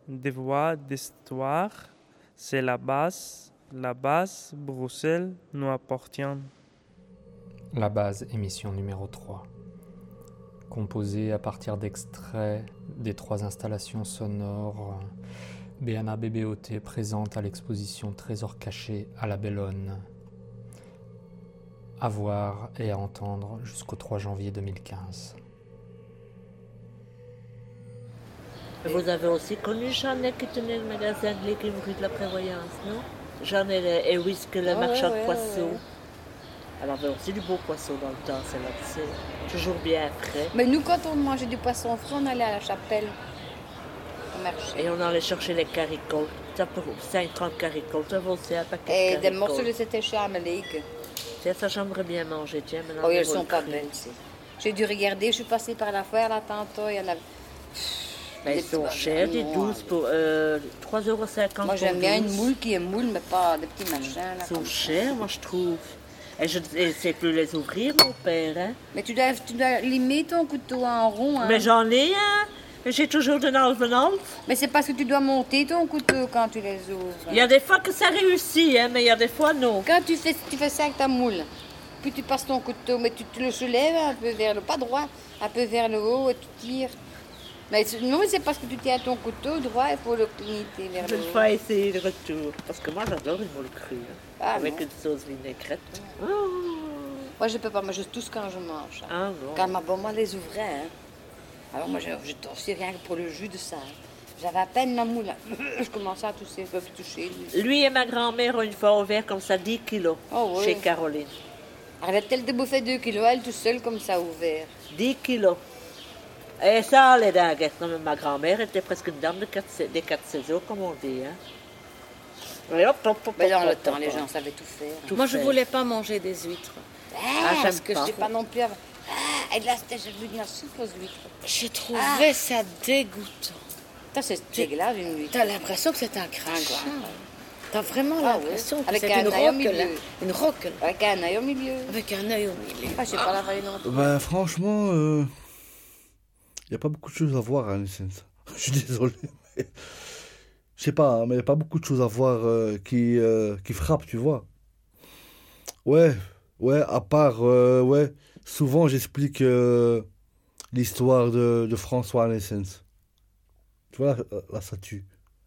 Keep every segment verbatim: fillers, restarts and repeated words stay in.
des voix d'histoire. C'est la base. La base, Bruxelles, nous appartient. La base, émission numéro trois. Composée à partir d'extraits des trois installations sonores B N A B B O T présente à l'exposition Trésors cachés à la Bellone. À voir et à entendre jusqu'au trois janvier deux mille quinze. Vous avez aussi connu Jeannette qui tenait le magasin de légumes rue de la Prévoyance, non? Jeannette et Whisky, le Ouais, marchand ouais, de poissons. ouais. Elle avait aussi du beau poisson dans le temps, celle-là, tu sais. Toujours bien frais. Mais nous, quand on mangeait du poisson frais, on allait à la chapelle, au marché. Et on allait chercher les caricoles. Ça pour cinquante caricoles, ça vaut aussi un paquet Et de des caricoles. morceaux de c'était chez Amélique. Tiens, ça j'aimerais bien manger, tiens. Maintenant, Oh, on elles va sont le pas cru. belles, c'est. J'ai dû regarder, je suis passée par la foire là tantôt, il y en a. Mais Des ils sont petits chers, des bananes, douze pour euh, trois euros cinquante. Moi, j'aime pour bien une douze. moule qui est moule, mais pas des petits machins là. Ils sont comme ça. chers, moi je trouve. Et je ne sais plus les ouvrir, mon père. Hein. Mais tu dois, tu dois limer ton couteau en rond. Hein. Mais j'en ai un. Mais j'ai toujours de l'enveloppe. Mais c'est parce que tu dois monter ton couteau quand tu les ouvres. Il y a des fois que ça réussit, hein, mais il y a des fois non. Quand tu fais, tu fais ça avec ta moule, puis tu passes ton couteau, mais tu, tu le soulèves un peu vers le, pas droit, un peu vers le haut et tu tires. Mais c'est- non, c'est parce que tu tiens ton couteau droit, il faut le cligner vers Je le vais haut. pas essayer le retour. Parce que moi j'adore une moule crue. hein, Ah, avec non. une sauce vinaigrette. Oh. Moi, je peux pas manger tout ce quand je mange. hein. Ah non. Quand ma maman les ouvrait, hein. Alors moi, je, je tossais rien que pour le jus de ça. hein. J'avais à peine la moule. hein. Je commençais à tousser, je peux plus toucher. lui. Lui et ma grand-mère ont une fois ouvert comme ça dix kilos Oh, oui. chez Caroline. Arrête-t-elle de bouffer deux kilos, elle toute seule comme ça, ouvert. dix kilos. Et ça, les dingues. Comme ma grand-mère était presque une dame de quatre, sa- des quatre saisons, comme on dit. Hein. Et hop, hop, hop, Mais dans hop, le hop, temps, hop, les hop. gens savaient tout faire. Tout Moi, je fait. voulais pas manger des huîtres. Ah, j'aime parce que pas. je sais pas non plus. avoir- Ah, et là, c'était j'ai vu de la soupe aux huîtres. J'ai trouvé Ah. ça dégoûtant. Ça, c'est dégueulasse, une huître. T'as l'impression que c'est un crachat. T'as vraiment Ah l'impression ouais. que Avec c'est un une œil au roquelle. milieu. hein. Une roquelle. Avec un œil au milieu. Avec un œil au milieu. Ah, je sais pas la vaille non plus. Ben, franchement, il n'y a pas beaucoup de choses à voir à Naissance. Je suis désolé. mais- Je sais pas, hein, mais il n'y a pas beaucoup de choses à voir euh, qui, euh, qui frappent, tu vois. Ouais, ouais, à part, euh, ouais, souvent j'explique euh, l'histoire de, de François à Naissance. Tu vois, la, la statue.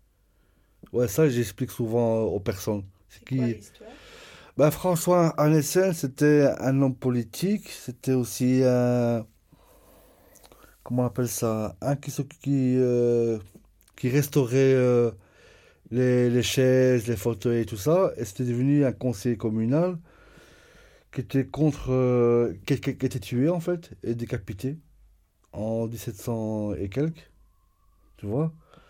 Ouais, ça j'explique souvent euh, aux personnes. C'est qui... Ben, François Arnesen, c'était un homme politique, c'était aussi un... Comment on appelle ça? Un qui, s'occupe- qui, euh, qui restaurait euh, les, les chaises, les fauteuils et tout ça. Et c'était devenu un conseiller communal qui était contre... euh, qui, qui- qui était tué, en fait, et décapité en dix-sept cents et quelques. Tu vois?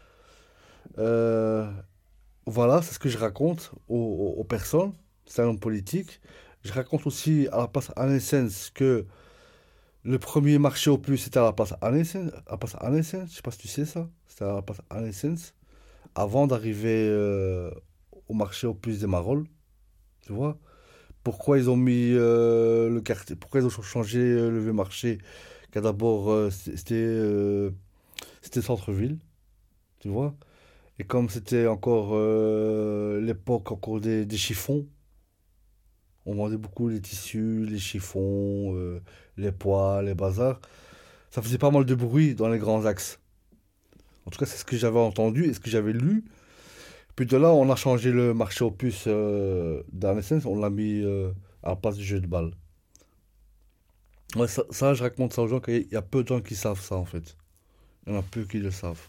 Euh, voilà, c'est ce que je raconte aux, aux- aux personnes. C'est un homme politique. Je raconte aussi à la place Arnessens que le premier marché au plus c'était à la place Arnessens. À la place Arnessens, je sais pas si tu sais ça. C'était à la place Arnessens avant d'arriver euh, au marché au plus des Marolles. Tu vois? Pourquoi ils ont mis euh, le quartier, pourquoi ils ont changé euh, le vieux marché, car d'abord euh, c'était euh, c'était centre-ville, tu vois? Et comme c'était encore euh, l'époque encore des, des chiffons, on vendait beaucoup les tissus, les chiffons, euh, les pois, les bazars. Ça faisait pas mal de bruit dans les grands axes. En tout cas, c'est ce que j'avais entendu et ce que j'avais lu. Puis de là, on a changé le marché aux puces euh, d'Arnessens, on l'a mis euh, à la place du jeu de balle. Ouais, ça, ça, je raconte ça aux gens, qu'il y a peu de gens qui savent ça en fait. Il y en a peu qui le savent.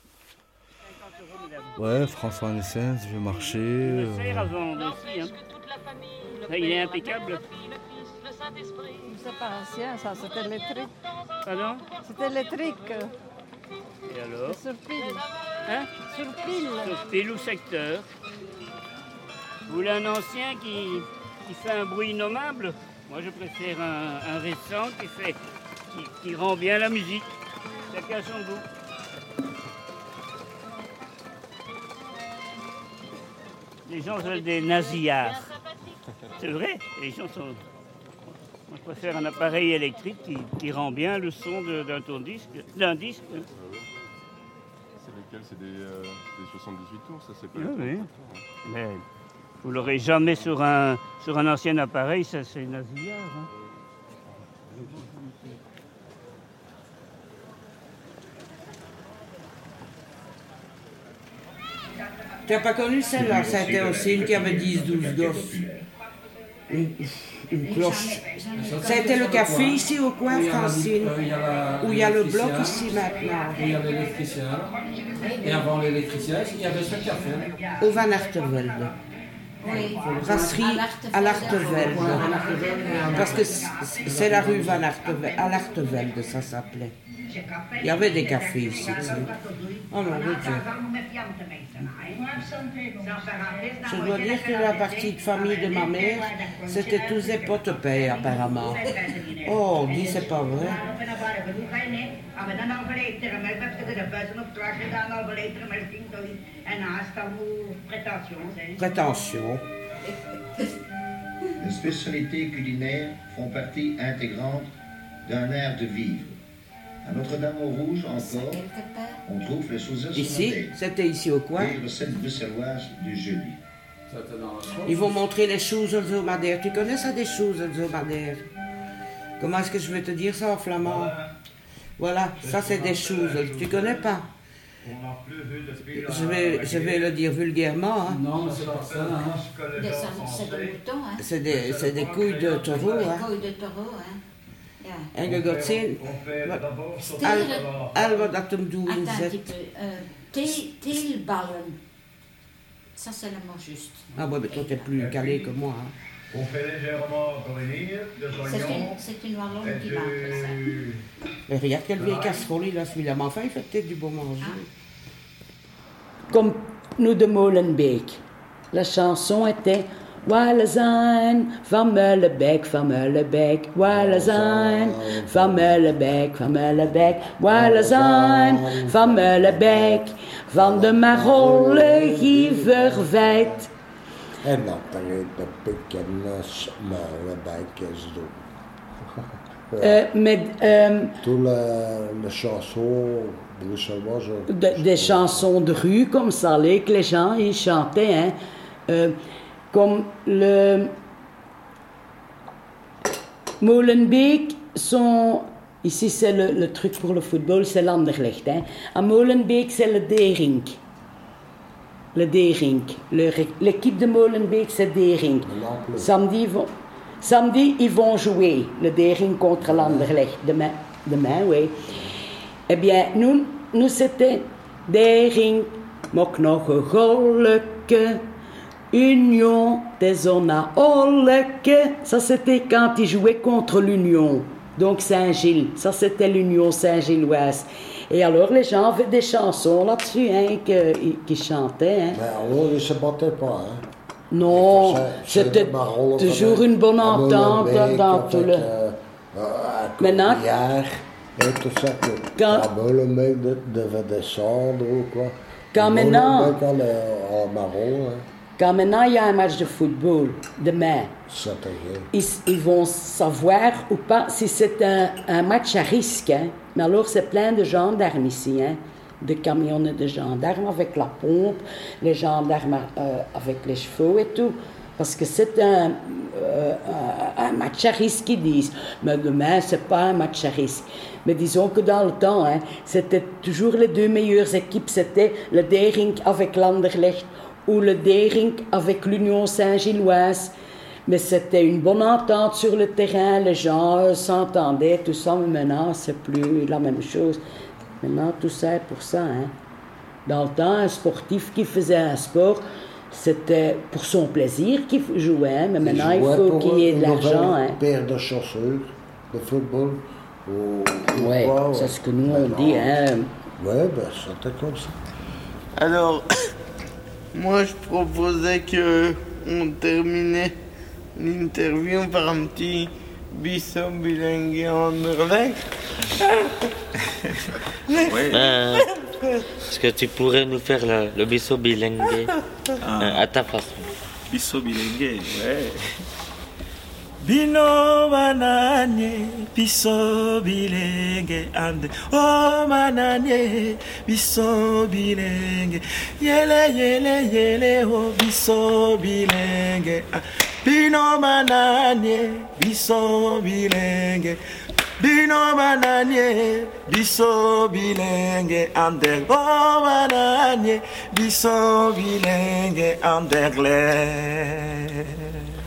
Ouais, François Arnessens, vieux marché. Le euh, cerf à vendre aussi. Hein. Là, il est impeccable. C'est pas ancien, ça, c'était électrique. Pardon? C'était électrique, Et alors? sur pile. Hein? Sur pile. Sur pile ou secteur. Vous voulez un ancien qui, qui fait un bruit innommable? Moi, je préfère un, un récent qui, fait, qui, qui rend bien la musique. Chacun son goût. Les gens veulent des nasillards. C'est vrai, les gens sont... Moi, je préfère un appareil électrique qui, qui rend bien le son de- d'un tourne-disque, d'un disque. lesquels c'est des, euh, des soixante-dix-huit tours, ça c'est pas Oui, les oui. Mais vous l'aurez jamais sur un, sur un ancien appareil, ça c'est nasillard. Hein. Tu n'as pas connu celle-là? Ça a été aussi une qui avait dix douze gosses. Une, une cloche. Ça a été le café ici au coin, Francine, où il y a le bloc ici maintenant. Où il y a l'électricien. Et avant l'électricien, il y avait ce café. Au Van Artevelde. Oui. Brasserie à l'Artevelde. Parce que c'est la rue Van Artevelde, à l'Artevelde, ça s'appelait. Il y avait des cafés ici. Oh non, mon Dieu. Je dois dire que la partie de famille de ma mère, c'était tous des potes-pères apparemment. Oh, dis, c'est pas vrai. Prétention. Les spécialités culinaires font partie intégrante d'un art de vivre. À Notre-Dame-aux-Rouges, encore, on trouve les choses Ici, c'était ici au coin. les recettes bruxelloises du jeudi. Ils vont montrer les choses hebdomadaires. Tu connais ça, des choses hebdomadaires? Comment est-ce que je vais te dire ça en flamand? Voilà, ça c'est des choses. Tu connais pas? Je vais, je vais le dire vulgairement. Hein. Non, mais c'est pas ça. Hein. C'est des moutons, hein. C'est des, c'est des couilles de taureau. Des Hein. couilles de taureau, hein. Ja. En je zien, al wat dat hem doen Attends un zet. petit peu. Euh, thé- Teelballen. Ça, c'est le mot juste. Ah ouais, mais toi t'es plus calé que moi. Hein. On fait légèrement revenir de C'est oignons. une, c'est une wallonne qui m'a fait ça. Mais regarde quelle vieille casserole il a celui-là. Mais enfin, il fait peut-être du bon manger. Comme nous de Molenbeek. La chanson était Wille zijn van Mullebeek, van Mullebeek. Wille zijn van Mullebeek, van Mullebeek. Wille zijn van Mullebeek. Van de Marolle Gieverwijt. En dan tegen de bekennis Mullebeek is doen. Euh, mais euh, Tous les, les chansons bruxelloises. de- des chansons de rue comme ça, les, que les gens ils chantaient, hein, euh, comme le Molenbeek, sont, ici c'est le, le truc pour le football, c'est l'Anderlecht. Hein. À Molenbeek, c'est le Derink. Le Derink. Le- L'équipe de Molenbeek, c'est Derink. Samedi, ils vont, samedi, ils vont jouer le Derink contre l'Anderlecht. Demain, demain, oui. Eh bien, nous, nous c'était Derink, mok nog een golleke, Union des Onaoleke. Ça, c'était quand ils jouaient contre l'Union. Donc Saint-Gilles. Ça, c'était l'Union Saint-Gilloise. Et alors, les gens avaient des chansons là-dessus, hein, que- qui chantaient. Hein. Mais alors, ils ne se battaient pas. Hein. Non, Ça, c'est c'était le Marolle toujours avec- une bonne à entente Molenbeek, dans avec, tout le... euh, euh, à Maintenant- Courrières et tout ça. Que Quand- la Molenbeek de- devait descendre ou quoi. Quand Le maintenant- Molenbeek en, euh, en Marolle, hein, Quand maintenant il y a un match de football, demain, c'était rien. ils, ils vont savoir ou pas si c'est un, un match à risque. Hein. Mais alors, c'est plein de gendarmes ici, hein, de camionnettes de gendarmes avec la pompe, les gendarmes euh, avec les chevaux et tout. Parce que c'est un, euh, un, un match à risque, ils disent. Mais demain, c'est pas un match à risque. Mais disons que dans le temps, hein, c'était toujours les deux meilleures équipes. C'était le Derink avec l'Anderlecht ou le Derink avec l'Union Saint-Gilloise. Mais c'était une bonne entente sur le terrain, les gens euh, s'entendaient, tout ça. Mais maintenant, c'est plus la même chose. Maintenant, tout ça est pour ça. Hein. Dans le temps, un sportif qui faisait un sport, c'était pour son plaisir qu'il jouait. Mais maintenant, il jouaient faut pour qu'il y ait de une l'argent. nouvelle Hein. paire de chaussures de football. Ou, ou Ouais, quoi, c'est ouais. ce que nous on Maintenant, dit. Hein. Ouais, ben c'était comme ça. Alors, moi je proposais que on terminait l'interview par un petit bisou bilingue en Norvège. Euh, Est-ce que tu pourrais nous faire le, le bisou bilingue Ah. euh, à ta façon? Bisou bilingue, ouais. Bino mananye, biso bilenge ande. Oh mananye, biso bilenge. Yele yele yele, oh biso bilenge. Bino mananye, biso bilenge. Bino mananye, biso bilenge ande. Oh mananye, biso bilenge anderle.